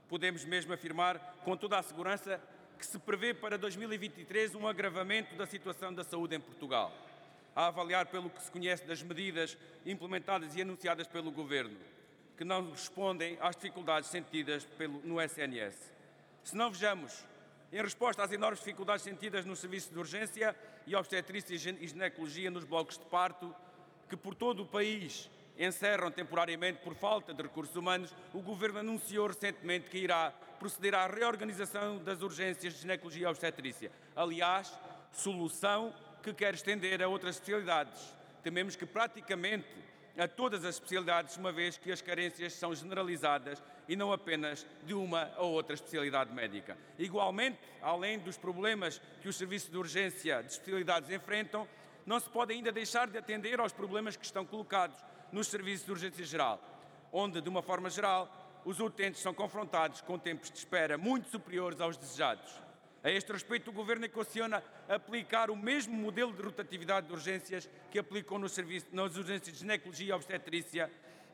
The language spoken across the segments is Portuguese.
Podemos mesmo afirmar com toda a segurança que se prevê para 2023 um agravamento da situação da saúde em Portugal, a avaliar pelo que se conhece das medidas implementadas e anunciadas pelo Governo, que não respondem às dificuldades sentidas no SNS. Se não vejamos, em resposta às enormes dificuldades sentidas no serviço de urgência e obstetrícia e ginecologia nos blocos de parto, que por todo o país encerram temporariamente por falta de recursos humanos, o Governo anunciou recentemente que irá proceder à reorganização das urgências de ginecologia e obstetrícia. Aliás, solução que quer estender a outras especialidades. Tememos que praticamente a todas as especialidades, uma vez que as carências são generalizadas e não apenas de uma ou outra especialidade médica. Igualmente, além dos problemas que os serviços de urgência de especialidades enfrentam, não se pode ainda deixar de atender aos problemas que estão colocados nos serviços de urgência geral, onde, de uma forma geral, os utentes são confrontados com tempos de espera muito superiores aos desejados. A este respeito, o Governo equaciona aplicar o mesmo modelo de rotatividade de urgências que aplicam nas urgências de ginecologia e obstetrícia,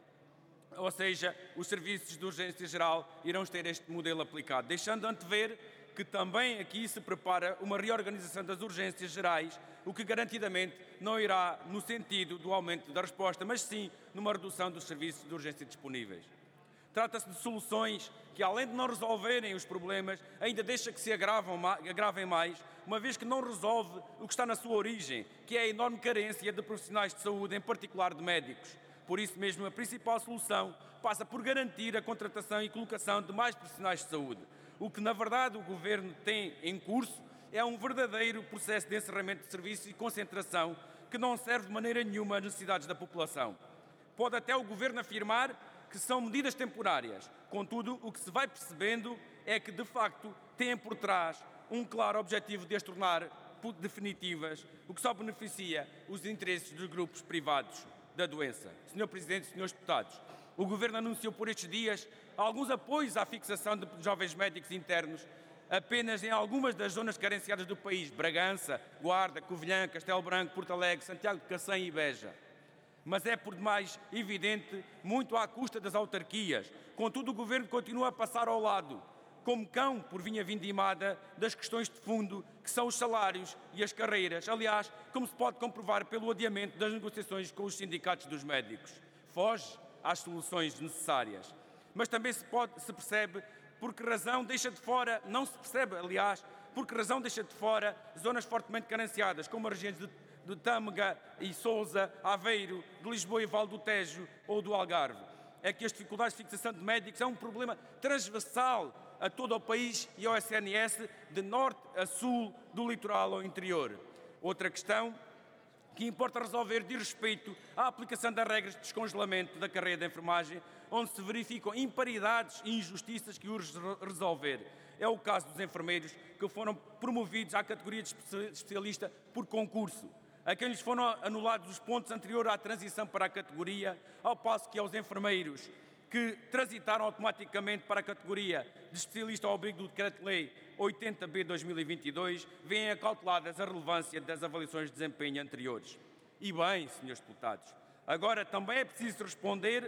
ou seja, os serviços de urgência geral irão ter este modelo aplicado, deixando antever que também aqui se prepara uma reorganização das urgências gerais, o que garantidamente não irá no sentido do aumento da resposta, mas sim numa redução dos serviços de urgência disponíveis. Trata-se de soluções que, além de não resolverem os problemas, ainda deixa que se agravem mais, uma vez que não resolve o que está na sua origem, que é a enorme carência de profissionais de saúde, em particular de médicos. Por isso mesmo, a principal solução passa por garantir a contratação e colocação de mais profissionais de saúde. O que, na verdade, o Governo tem em curso é um verdadeiro processo de encerramento de serviços e concentração que não serve de maneira nenhuma às necessidades da população. Pode até o Governo afirmar que são medidas temporárias. Contudo, o que se vai percebendo é que, de facto, têm por trás um claro objetivo de as tornar definitivas, o que só beneficia os interesses dos grupos privados da doença. Senhor Presidente, senhores deputados, o Governo anunciou por estes dias alguns apoios à fixação de jovens médicos internos apenas em algumas das zonas carenciadas do país: Bragança, Guarda, Covilhã, Castelo Branco, Porto Alegre, Santiago de Cacém e Beja. Mas é por demais evidente, muito à custa das autarquias. Contudo, o Governo continua a passar ao lado, como cão por vinha vindimada, das questões de fundo, que são os salários e as carreiras. Aliás, como se pode comprovar pelo adiamento das negociações com os sindicatos dos médicos. Foge às soluções necessárias. Mas também se percebe por que razão deixa de fora, não se percebe, aliás, por que razão deixa de fora zonas fortemente carenciadas, como as regiões de Tâmega e Sousa, Aveiro, de Lisboa e Val do Tejo ou do Algarve. É que as dificuldades de fixação de médicos é um problema transversal a todo o país e ao SNS, de norte a sul, do litoral ao interior. Outra questão que importa resolver diz respeito à aplicação das regras de descongelamento da carreira de enfermagem, onde se verificam imparidades e injustiças que urge resolver. É o caso dos enfermeiros que foram promovidos à categoria de especialista por concurso, a quem lhes foram anulados os pontos anteriores à transição para a categoria, ao passo que aos enfermeiros que transitaram automaticamente para a categoria de especialista ao abrigo do Decreto-Lei 80/2022, vêm acauteladas a relevância das avaliações de desempenho anteriores. E bem, senhores deputados, agora também é preciso responder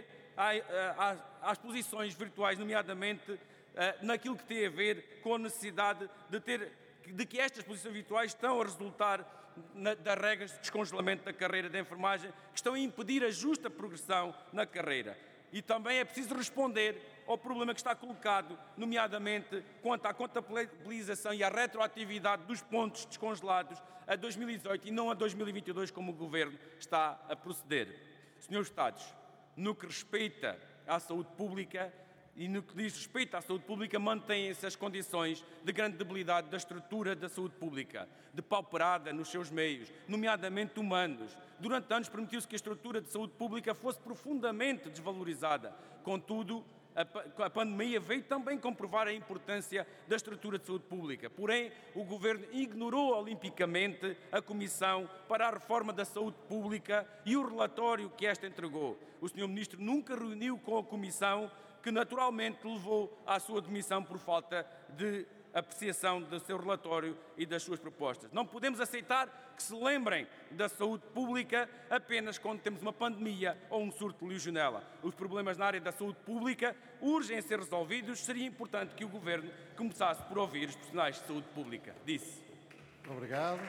às posições virtuais, nomeadamente naquilo que tem a ver com a necessidade de que estas posições virtuais estão a resultar das regras de descongelamento da carreira de enfermagem, que estão a impedir a justa progressão na carreira. E também é preciso responder ao problema que está colocado, nomeadamente quanto à contabilização e à retroatividade dos pontos descongelados a 2018 e não a 2022, como o Governo está a proceder. Senhores Deputados, no que respeita à saúde pública e no que diz respeito à saúde pública, mantêm-se as condições de grande debilidade da estrutura da saúde pública, depauperada nos seus meios, nomeadamente humanos. Durante anos permitiu-se que a estrutura de saúde pública fosse profundamente desvalorizada. Contudo, a pandemia veio também comprovar a importância da estrutura de saúde pública. Porém, o Governo ignorou olimpicamente a Comissão para a Reforma da Saúde Pública e o relatório que esta entregou. O Sr. Ministro nunca reuniu com a Comissão, que naturalmente levou à sua demissão por falta de apreciação do seu relatório e das suas propostas. Não podemos aceitar que se lembrem da saúde pública apenas quando temos uma pandemia ou um surto de legionela. Os problemas na área da saúde pública urgem a ser resolvidos. Seria importante que o Governo começasse por ouvir os profissionais de saúde pública. Disse. Obrigado.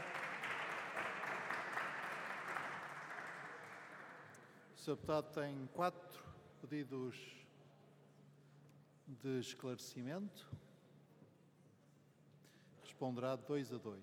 O Sr. Deputado tem 4 pedidos de esclarecimento. Responderá 2 a 2.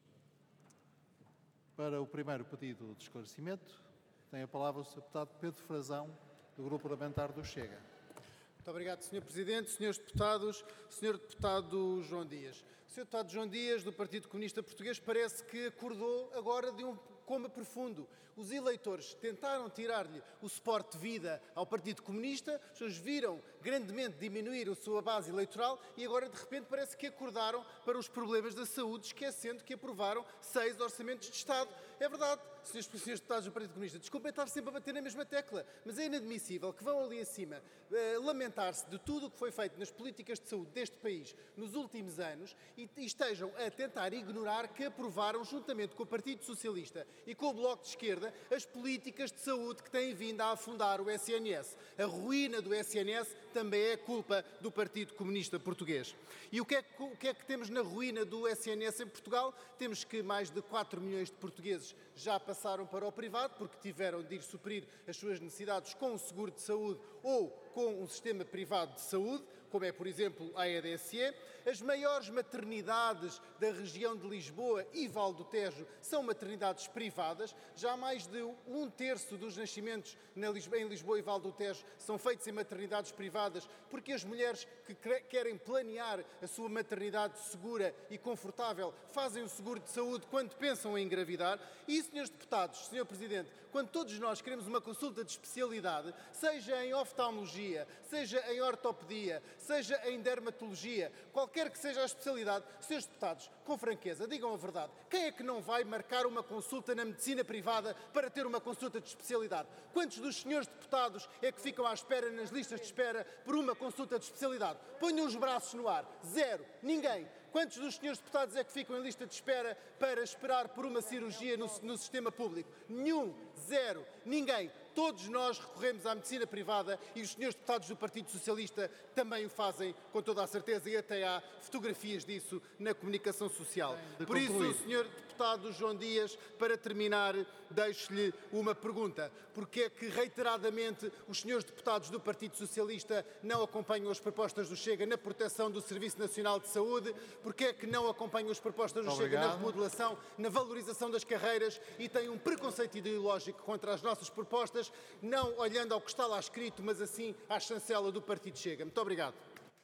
Para o primeiro pedido de esclarecimento, tem a palavra o Sr. Deputado Pedro Frazão, do Grupo Parlamentar do Chega. Muito obrigado, Sr. Presidente, Srs. Deputados, Sr. Deputado João Dias. O Sr. Deputado João Dias, do Partido Comunista Português, parece que acordou agora de um coma profundo. Os eleitores tentaram tirar-lhe o suporte de vida ao Partido Comunista, as pessoas viram grandemente diminuir a sua base eleitoral e agora, de repente, parece que acordaram para os problemas da saúde, esquecendo que aprovaram 6 orçamentos de Estado. É verdade, Srs. Deputados do Partido Comunista, desculpem estar sempre a bater na mesma tecla, mas é inadmissível que vão ali acima lamentar-se de tudo o que foi feito nas políticas de saúde deste país nos últimos anos e estejam a tentar ignorar que aprovaram, juntamente com o Partido Socialista e com o Bloco de Esquerda, as políticas de saúde que têm vindo a afundar o SNS. A ruína do SNS também é culpa do Partido Comunista Português. E o que é que temos na ruína do SNS em Portugal? Temos que mais de 4 milhões de portugueses já passaram para o privado porque tiveram de ir suprir as suas necessidades com um seguro de saúde ou com um sistema privado de saúde, como é, por exemplo, a EDSE. As maiores maternidades da região de Lisboa e Val do Tejo são maternidades privadas. Já mais de 1/3 dos nascimentos em Lisboa e Val do Tejo são feitos em maternidades privadas porque as mulheres que querem planear a sua maternidade segura e confortável fazem o seguro de saúde quando pensam em engravidar. E, Srs. Deputados, Sr. Presidente, quando todos nós queremos uma consulta de especialidade, seja em oftalmologia, seja em ortopedia, seja em dermatologia, qualquer que seja a especialidade, Srs. Deputados, com franqueza, digam a verdade. Quem é que não vai marcar uma consulta na medicina privada para ter uma consulta de especialidade? Quantos dos senhores deputados é que ficam à espera nas listas de espera por uma consulta de especialidade? Ponham os braços no ar. 0. Ninguém. Quantos dos senhores deputados é que ficam em lista de espera para esperar por uma cirurgia no sistema público? Nenhum. 0. Ninguém. Todos nós recorremos à medicina privada e os senhores deputados do Partido Socialista também o fazem com toda a certeza e até há fotografias disso na comunicação social. Por isso, Sr. Deputado João Dias, para terminar, deixo-lhe uma pergunta. Porque é que reiteradamente os senhores deputados do Partido Socialista não acompanham as propostas do Chega na proteção do Serviço Nacional de Saúde? Porque é que não acompanham as propostas do Chega na remodelação, na valorização das carreiras e têm um preconceito ideológico contra as nossas propostas, não olhando ao que está lá escrito, mas assim à chancela do Partido Chega? Muito obrigado.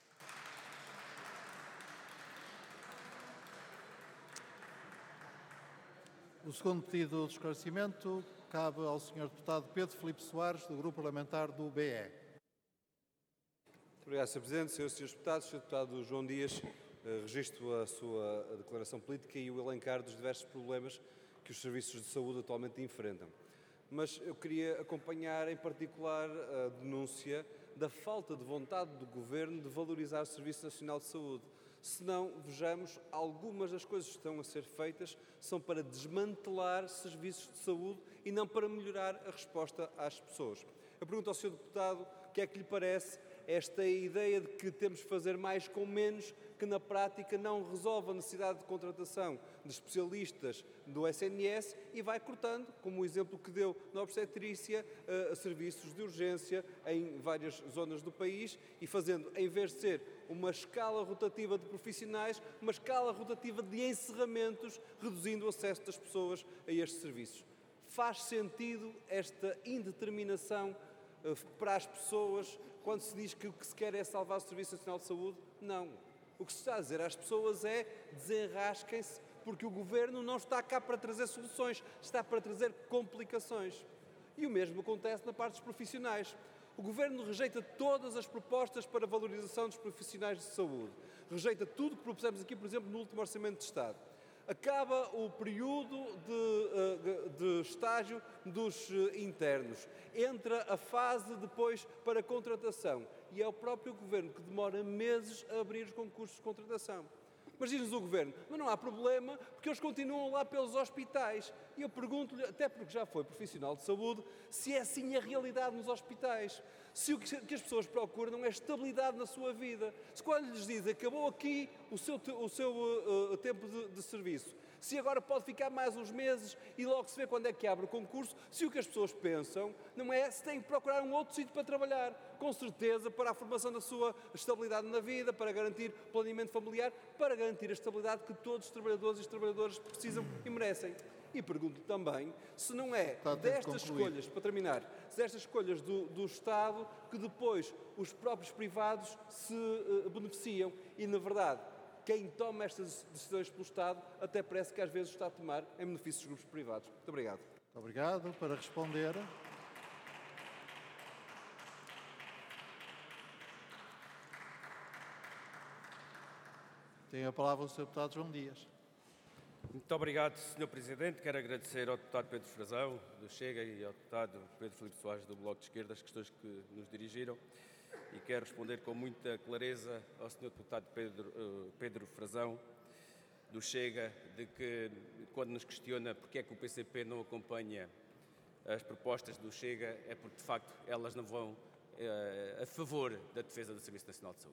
O segundo pedido de esclarecimento cabe ao Sr. Deputado Pedro Filipe Soares, do Grupo Parlamentar do BE. Muito obrigado, Sr. Presidente. Senhoras e Srs. Deputados, Sr. Deputado João Dias, registro a sua declaração política e o elencar dos diversos problemas que os serviços de saúde atualmente enfrentam. Mas eu queria acompanhar em particular a denúncia da falta de vontade do Governo de valorizar o Serviço Nacional de Saúde. Se não, vejamos, algumas das coisas que estão a ser feitas são para desmantelar serviços de saúde e não para melhorar a resposta às pessoas. Eu pergunto ao Sr. Deputado o que é que lhe parece esta ideia de que temos de fazer mais com menos, que na prática não resolve a necessidade de contratação de especialistas do SNS e vai cortando, como o exemplo que deu na obstetrícia, serviços de urgência em várias zonas do país e fazendo, em vez de ser uma escala rotativa de profissionais, uma escala rotativa de encerramentos, reduzindo o acesso das pessoas a estes serviços. Faz sentido esta indeterminação para as pessoas quando se diz que o que se quer é salvar o Serviço Nacional de Saúde? Não. O que se está a dizer às pessoas é desenrasquem-se, porque o Governo não está cá para trazer soluções, está para trazer complicações. E o mesmo acontece na parte dos profissionais. O Governo rejeita todas as propostas para a valorização dos profissionais de saúde. Rejeita tudo que propusemos aqui, por exemplo, no último Orçamento de Estado. Acaba o período de estágio dos internos. Entra a fase depois para a contratação. E é o próprio Governo que demora meses a abrir os concursos de contratação. Mas diz-nos o Governo, mas não há problema, porque eles continuam lá pelos hospitais. E eu pergunto-lhe, até porque já foi profissional de saúde, se é assim a realidade nos hospitais. Se o que as pessoas procuram não é estabilidade na sua vida. Se quando lhes diz, acabou aqui o seu tempo de serviço, se agora pode ficar mais uns meses e logo se vê quando é que abre o concurso, se o que as pessoas pensam não é se têm que procurar um outro sítio para trabalhar, com certeza para a formação da sua estabilidade na vida, para garantir planeamento familiar, para garantir a estabilidade que todos os trabalhadores e as trabalhadoras precisam e merecem. E pergunto também se não é destas escolhas, para terminar, se destas escolhas do Estado que depois os próprios privados se beneficiam e, na verdade, quem toma estas decisões pelo Estado até parece que às vezes está a tomar em benefício dos grupos privados. Muito obrigado. Muito obrigado. Para responder. Tem a palavra o Sr. Deputado João Dias. Muito obrigado, Sr. Presidente. Quero agradecer ao deputado Pedro Frazão, do Chega, e ao deputado Pedro Filipe Soares, do Bloco de Esquerda, as questões que nos dirigiram. E quero responder com muita clareza ao Sr. deputado Pedro Frazão, do Chega, de que quando nos questiona porque é que o PCP não acompanha as propostas do Chega, é porque de facto elas não vão a favor da defesa do Serviço Nacional de Saúde.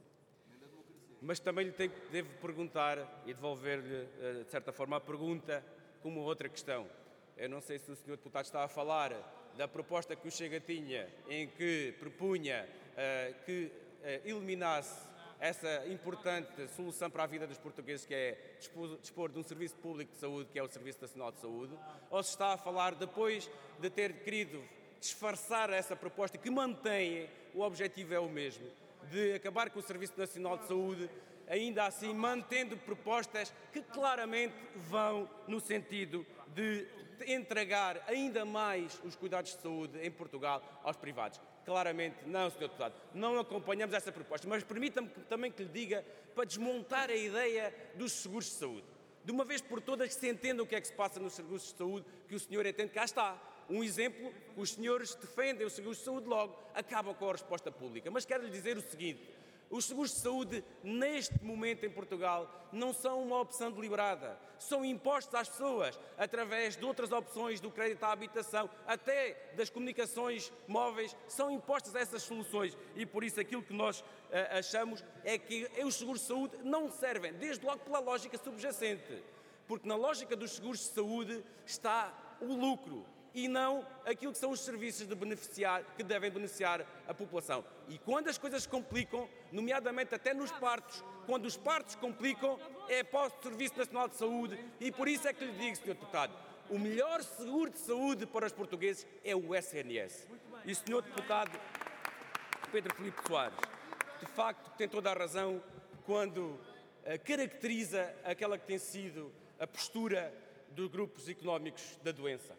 Mas também lhe devo perguntar e devolver-lhe, de certa forma, a pergunta com uma outra questão. Eu não sei se o Sr. deputado está a falar da proposta que o Chega tinha, em que propunha que eliminasse essa importante solução para a vida dos portugueses, que é dispor de um serviço público de saúde, que é o Serviço Nacional de Saúde, ou se está a falar depois de ter querido disfarçar essa proposta, que mantém, o objetivo é o mesmo, de acabar com o Serviço Nacional de Saúde, ainda assim mantendo propostas que claramente vão no sentido de entregar ainda mais os cuidados de saúde em Portugal aos privados. Claramente não, Sr. Deputado, não acompanhamos essa proposta, mas permita-me também que lhe diga, para desmontar a ideia dos seguros de saúde. De uma vez por todas que se entenda o que é que se passa nos seguros de saúde, que o senhor entende, cá está. Um exemplo, os senhores defendem os seguros de saúde, logo acabam com a resposta pública. Mas quero lhe dizer o seguinte, os seguros de saúde, neste momento em Portugal, não são uma opção deliberada. São impostos às pessoas, através de outras opções, do crédito à habitação, até das comunicações móveis, são impostas essas soluções. E por isso aquilo que nós achamos é que os seguros de saúde não servem, desde logo pela lógica subjacente. Porque na lógica dos seguros de saúde está o lucro e não aquilo que são os serviços que devem beneficiar a população. E quando as coisas se complicam, nomeadamente até nos partos, quando os partos complicam, é após o Serviço Nacional de Saúde, e por isso é que lhe digo, Sr. Deputado, o melhor seguro de saúde para os portugueses é o SNS. E o Sr. Deputado Pedro Filipe Soares, de facto, tem toda a razão quando caracteriza aquela que tem sido a postura dos grupos económicos da doença.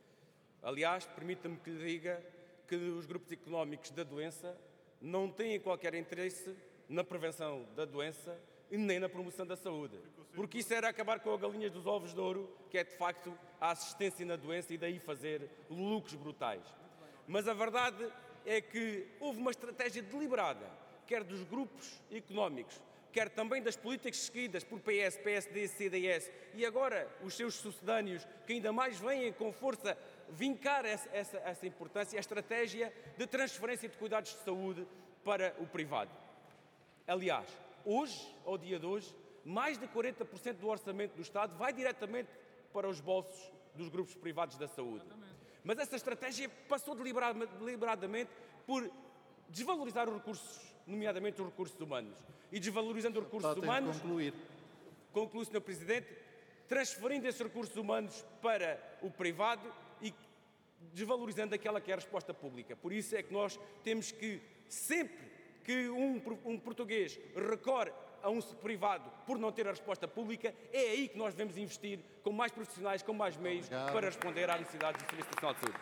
Aliás, permita-me que lhe diga que os grupos económicos da doença não têm qualquer interesse na prevenção da doença e nem na promoção da saúde. Porque isso era acabar com a galinha dos ovos de ouro, que é de facto a assistência na doença e daí fazer lucros brutais. Mas a verdade é que houve uma estratégia deliberada, quer dos grupos económicos, quer também das políticas seguidas por PS, PSD, CDS e agora os seus sucedâneos, que ainda mais vêm com força vincar essa importância, a estratégia de transferência de cuidados de saúde para o privado. Aliás, hoje, ao dia de hoje, mais de 40% do orçamento do Estado vai diretamente para os bolsos dos grupos privados da saúde. Mas essa estratégia passou deliberadamente por desvalorizar os recursos, nomeadamente os recursos humanos. E desvalorizando os recursos humanos... Concluo, Sr. Presidente, transferindo esses recursos humanos para o privado e desvalorizando aquela que é a resposta pública. Por isso é que nós temos que, sempre que um português recorre a um privado por não ter a resposta pública, é aí que nós devemos investir com mais profissionais, com mais meios, para responder às necessidades do Serviço Nacional de Saúde.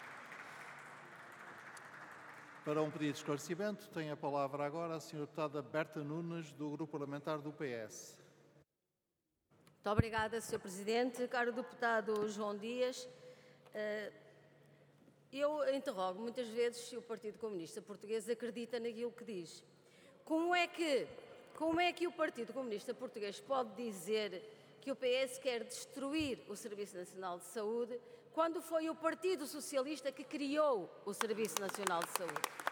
Para um pedido de esclarecimento, tem a palavra agora a Sra. Deputada Berta Nunes, do Grupo Parlamentar do PS. Muito obrigada, Sr. Presidente. Caro deputado João Dias, eu interrogo muitas vezes se o Partido Comunista Português acredita naquilo que diz. Como é que Como é que o Partido Comunista Português pode dizer que o PS quer destruir o Serviço Nacional de Saúde quando foi o Partido Socialista que criou o Serviço Nacional de Saúde?